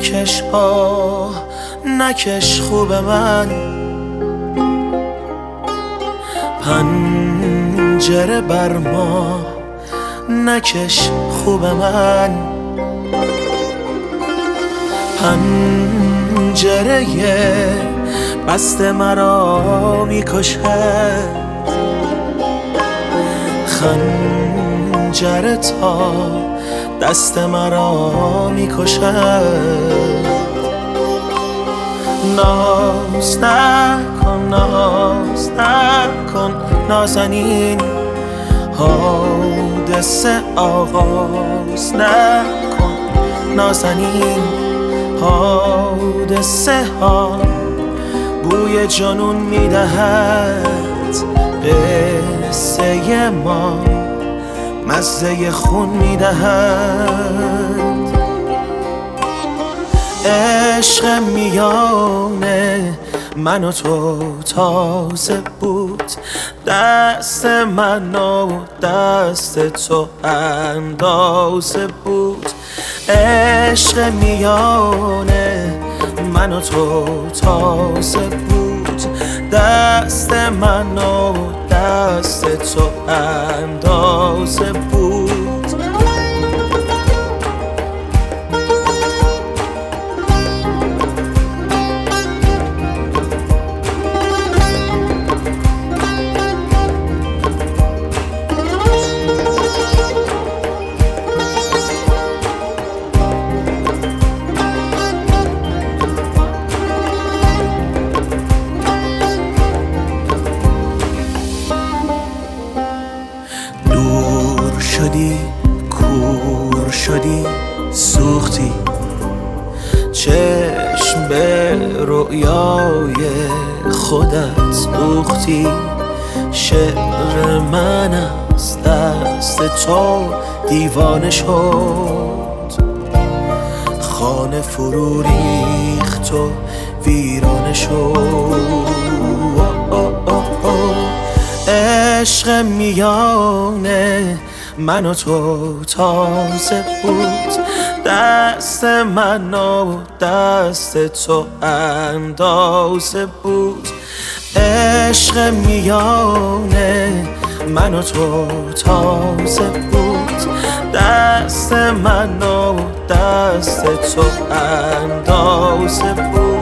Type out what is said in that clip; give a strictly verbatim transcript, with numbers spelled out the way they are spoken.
نکش آه نکش خوب من، پنجره بر ما نکش خوب من، پنجره بسته مرا میکشد، خنجر تا دست مرا میکشد. ناز نکن ناز نکن نازنین، حادثه آغاز نکن نازنین، حادثه ها بوی جنون میدهد، قصه ما مزه خون میدهد. عشق میانه من و تو تازه بود، دست من و دست تو اندازه بود. عشق میانه من و تو تازه بود، دست من و دست تو اندازه بود. شدی کور شدی سوختی، چشم به رؤیای خودت دوختی. شعر من از دست تو دیوانه شد، خانه فرو ریخت و ویرانه شد. عشق میانه من و تو تازه بود، دست من و دست تو اندازه بود. عشق میانه من و تو تازه بود، دست من و دست تو اندازه بود.